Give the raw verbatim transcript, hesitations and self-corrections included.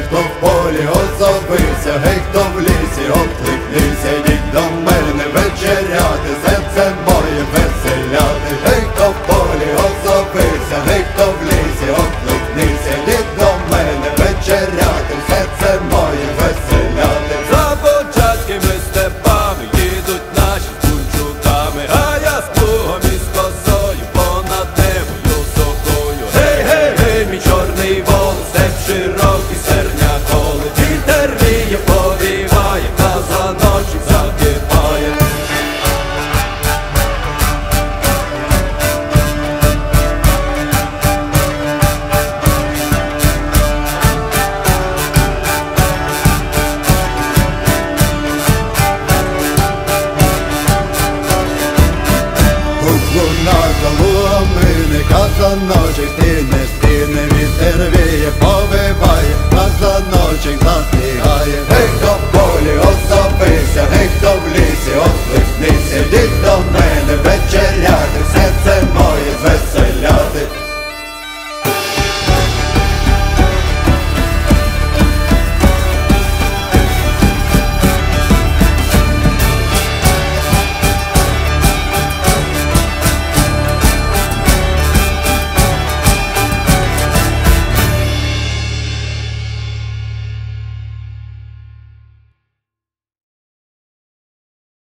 хто в полі озовився, гей, хто в лісі окликнися, йдіть до мене вечеряти, серце моє веселяти. Гей, хто в полі озовився, гей, хто в лісі окликнися, йдіть до мене вечеряти, серце моє веселяти. За початкими степами їдуть наші з кунчуками, а я з плугом і з косою понад небою сокою. Гей, гей, гей, мій чорний вол, степ широкий, серня коли вітер віє, повіває, казаночок закипає. Луна лугомини, казаночок стіне, стіне, вітер віє, повиває, казаночок застигає. Гей, хто в полі озовився, гей, хто в лісі окликнися, йдіть до мене вечеряти.